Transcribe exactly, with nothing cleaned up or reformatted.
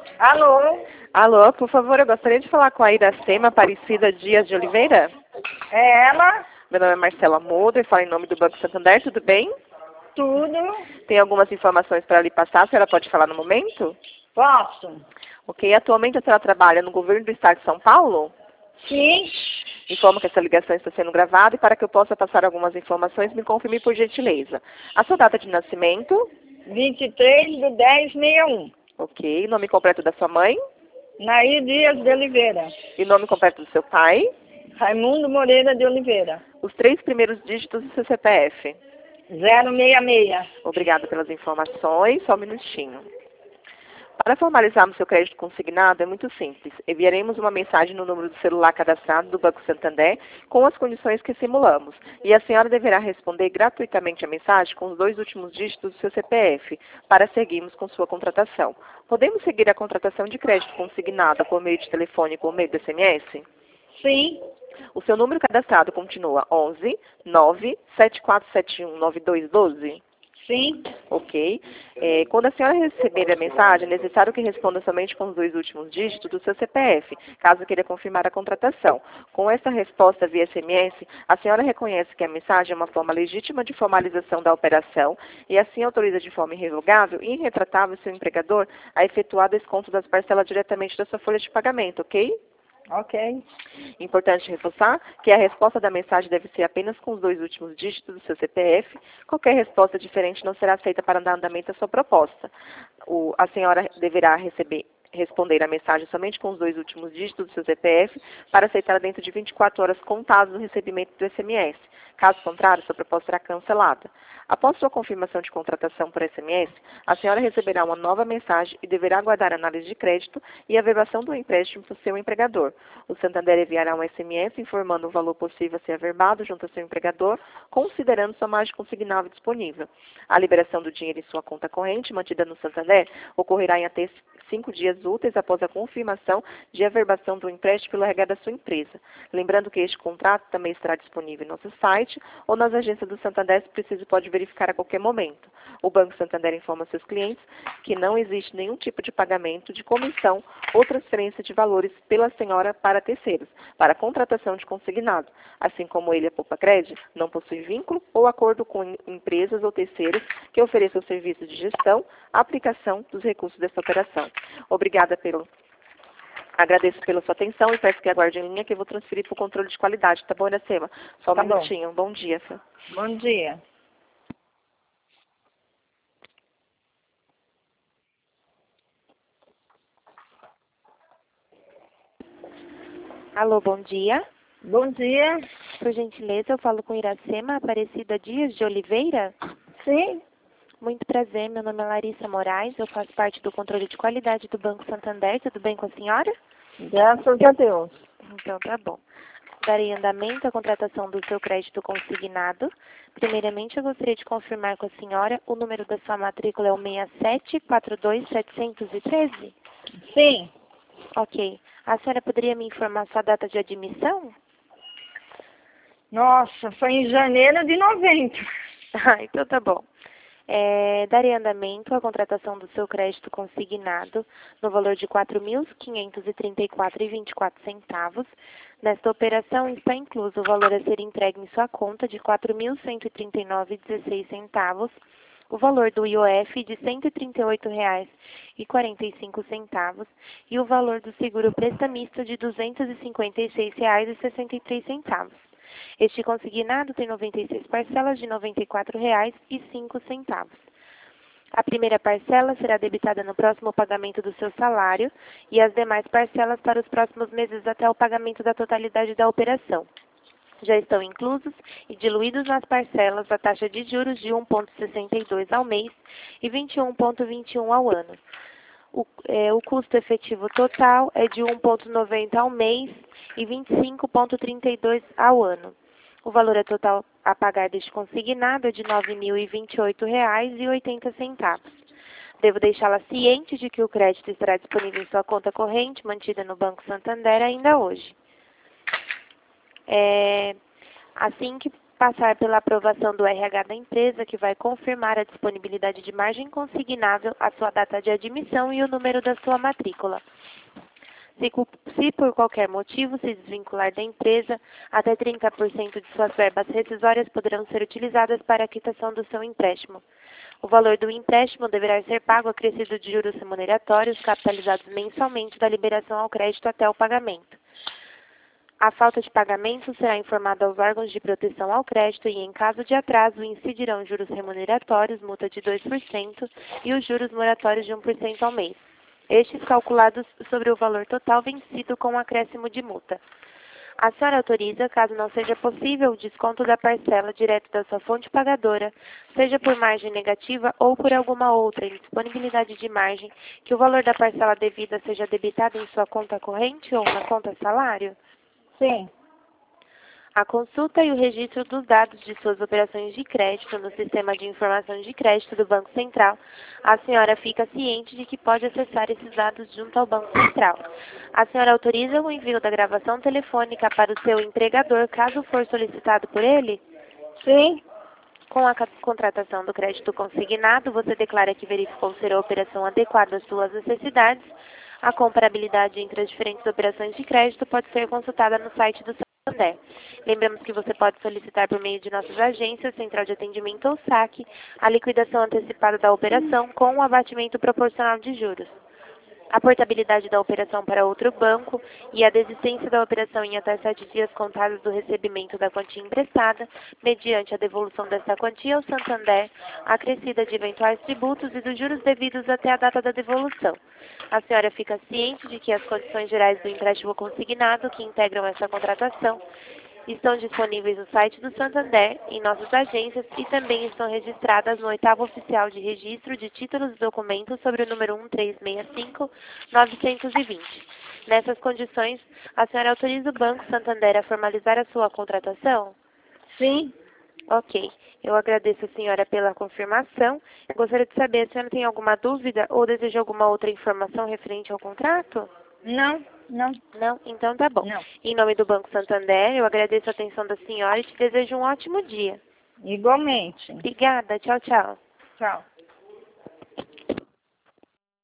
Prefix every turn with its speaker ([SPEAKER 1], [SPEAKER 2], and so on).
[SPEAKER 1] Alô?
[SPEAKER 2] Alô, por favor, eu gostaria de falar com a Iracema Aparecida Dias de Oliveira.
[SPEAKER 1] É ela?
[SPEAKER 2] Meu nome é Marcela Moura e falo em nome do Banco Santander, tudo bem?
[SPEAKER 1] Tudo?
[SPEAKER 2] Tem algumas informações para lhe passar, a senhora pode falar no momento?
[SPEAKER 1] Posso?
[SPEAKER 2] Ok, atualmente a senhora trabalha no governo do estado de São Paulo?
[SPEAKER 1] Sim.
[SPEAKER 2] Informo que essa ligação está sendo gravada e para que eu possa passar algumas informações, me confirme por gentileza. A sua data de nascimento?
[SPEAKER 1] vinte e três de dez de sessenta e um.
[SPEAKER 2] Ok, nome completo da sua mãe?
[SPEAKER 1] Nair Dias de Oliveira.
[SPEAKER 2] E nome completo do seu pai?
[SPEAKER 1] Raimundo Moreira de Oliveira.
[SPEAKER 2] Os três primeiros dígitos do seu C P F.
[SPEAKER 1] zero seis seis.
[SPEAKER 2] Obrigada pelas informações, só um minutinho. Para formalizarmos seu crédito consignado é muito simples. Enviaremos uma mensagem no número do celular cadastrado do Banco Santander com as condições que simulamos. E a senhora deverá responder gratuitamente a mensagem com os dois últimos dígitos do seu C P F para seguirmos com sua contratação. Podemos seguir a contratação de crédito consignado por meio de telefone e por meio de S M S?
[SPEAKER 1] Sim.
[SPEAKER 2] O seu número cadastrado continua onze nove sete quatro sete um nove dois um dois?
[SPEAKER 1] Sim.
[SPEAKER 2] Ok. É, quando a senhora receber a mensagem, é necessário que responda somente com os dois últimos dígitos do seu C P F, caso queira confirmar a contratação. Com essa resposta via S M S, a senhora reconhece que a mensagem é uma forma legítima de formalização da operação e assim autoriza de forma irrevogável e irretratável seu empregador a efetuar desconto das parcelas diretamente da sua folha de pagamento, ok?
[SPEAKER 1] Ok.
[SPEAKER 2] Importante reforçar que a resposta da mensagem deve ser apenas com os dois últimos dígitos do seu C P F. Qualquer resposta diferente não será aceita para dar andamento à sua proposta. O, a senhora deverá receber, responder a mensagem somente com os dois últimos dígitos do seu C P F para aceitar dentro de vinte e quatro horas contadas do recebimento do S M S. Caso contrário, sua proposta será cancelada. Após sua confirmação de contratação por S M S, a senhora receberá uma nova mensagem e deverá aguardar a análise de crédito e a verbação do empréstimo para o seu empregador. O Santander enviará um S M S informando o valor possível a ser averbado junto ao seu empregador, considerando sua margem consignável disponível. A liberação do dinheiro em sua conta corrente, mantida no Santander, ocorrerá em até cinco dias úteis após a confirmação de averbação do empréstimo pelo R H da sua empresa. Lembrando que este contrato também estará disponível em nosso site ou nas agências do Santander, se preciso pode verificar a qualquer momento. O Banco Santander informa seus clientes que não existe nenhum tipo de pagamento de comissão ou transferência de valores pela senhora para terceiros, para a contratação de consignado. Assim como ele, a Poupa Cred, não possui vínculo ou acordo com empresas ou terceiros que ofereçam serviços de gestão, aplicação dos recursos dessa operação. Obrigada pelo... Agradeço pela sua atenção e peço que aguarde em linha que eu vou transferir para o controle de qualidade. Tá bom, Iracema? Só um
[SPEAKER 1] Tá bom.
[SPEAKER 2] minutinho. Bom dia, Fê.
[SPEAKER 1] Bom dia.
[SPEAKER 3] Alô, bom dia.
[SPEAKER 1] Bom dia.
[SPEAKER 3] Por gentileza, eu falo com Iracema Aparecida Dias de Oliveira.
[SPEAKER 1] Sim.
[SPEAKER 3] Muito prazer, meu nome é Larissa Moraes, eu faço parte do controle de qualidade do Banco Santander. Tudo bem com a senhora?
[SPEAKER 1] Graças a Deus.
[SPEAKER 3] Então tá bom. Darei andamento à contratação do seu crédito consignado. Primeiramente, eu gostaria de confirmar com a senhora o número da sua matrícula é o seis sete quatro dois sete um três?
[SPEAKER 1] Sim.
[SPEAKER 3] Ok. A senhora poderia me informar sua data de admissão?
[SPEAKER 1] Nossa, foi em janeiro de noventa.
[SPEAKER 3] Ah, então tá bom. É, darei andamento à contratação do seu crédito consignado no valor de quatro mil quinhentos e trinta e quatro reais e vinte e quatro centavos. Nesta operação está incluso o valor a ser entregue em sua conta de quatro mil cento e trinta e nove reais e dezesseis centavos, o valor do I O F de cento e trinta e oito reais e quarenta e cinco centavos e o valor do seguro prestamista de duzentos e cinquenta e seis reais e sessenta e três centavos. Este consignado tem noventa e seis parcelas de noventa e quatro reais e cinco centavos. A primeira parcela será debitada no próximo pagamento do seu salário e as demais parcelas para os próximos meses até o pagamento da totalidade da operação. Já estão inclusos e diluídos nas parcelas a taxa de juros de um vírgula sessenta e dois ao mês e vinte e um vírgula vinte e um ao ano. O, é, o custo efetivo total é de um vírgula noventa ao mês e vinte e cinco vírgula trinta e dois ao ano. O valor total a pagar deste consignado é de nove mil e vinte e oito reais e oitenta centavos. Devo deixá-la ciente de que o crédito estará disponível em sua conta corrente, mantida no Banco Santander ainda hoje. É, assim que passar pela aprovação do R H da empresa, que vai confirmar a disponibilidade de margem consignável, a sua data de admissão e o número da sua matrícula. Se, se por qualquer motivo se desvincular da empresa, até trinta por cento de suas verbas rescisórias poderão ser utilizadas para a quitação do seu empréstimo. O valor do empréstimo deverá ser pago acrescido de juros remuneratórios capitalizados mensalmente da liberação ao crédito até o pagamento. A falta de pagamento será informada aos órgãos de proteção ao crédito e, em caso de atraso, incidirão juros remuneratórios, multa de dois por cento e os juros moratórios de um por cento ao mês. Estes calculados sobre o valor total vencido com um acréscimo de multa. A senhora autoriza, caso não seja possível, o desconto da parcela direto da sua fonte pagadora, seja por margem negativa ou por alguma outra indisponibilidade de margem, que o valor da parcela devida seja debitado em sua conta corrente ou na conta salário?
[SPEAKER 1] Sim.
[SPEAKER 3] A consulta e o registro dos dados de suas operações de crédito no Sistema de Informação de Crédito do Banco Central. A senhora fica ciente de que pode acessar esses dados junto ao Banco Central. A senhora autoriza o envio da gravação telefônica para o seu empregador, caso for solicitado por ele?
[SPEAKER 1] Sim.
[SPEAKER 3] Com a contratação do crédito consignado, você declara que verificou ser a operação adequada às suas necessidades. A comparabilidade entre as diferentes operações de crédito pode ser consultada no site do Santander. Lembramos que você pode solicitar por meio de nossas agências, Central de Atendimento ou saque, a liquidação antecipada da operação com o abatimento proporcional de juros. A portabilidade da operação para outro banco e a desistência da operação em até sete dias contados do recebimento da quantia emprestada, mediante a devolução desta quantia ao Santander, acrescida de eventuais tributos e dos juros devidos até a data da devolução. A senhora fica ciente de que as condições gerais do empréstimo consignado que integram essa contratação estão disponíveis no site do Santander, em nossas agências e também estão registradas no oitavo oficial de registro de títulos e documentos sobre o número um três seis cinco nove dois zero. Nessas condições, a senhora autoriza o Banco Santander a formalizar a sua contratação?
[SPEAKER 1] Sim.
[SPEAKER 3] Ok. Eu agradeço a senhora pela confirmação. Gostaria de saber, a senhora tem alguma dúvida ou deseja alguma outra informação referente ao contrato?
[SPEAKER 1] Não, não.
[SPEAKER 3] Não? Então tá bom.
[SPEAKER 1] Não.
[SPEAKER 3] Em nome do Banco Santander, eu agradeço a atenção da senhora e te desejo um ótimo dia.
[SPEAKER 1] Igualmente.
[SPEAKER 3] Obrigada. Tchau, tchau.
[SPEAKER 1] Tchau.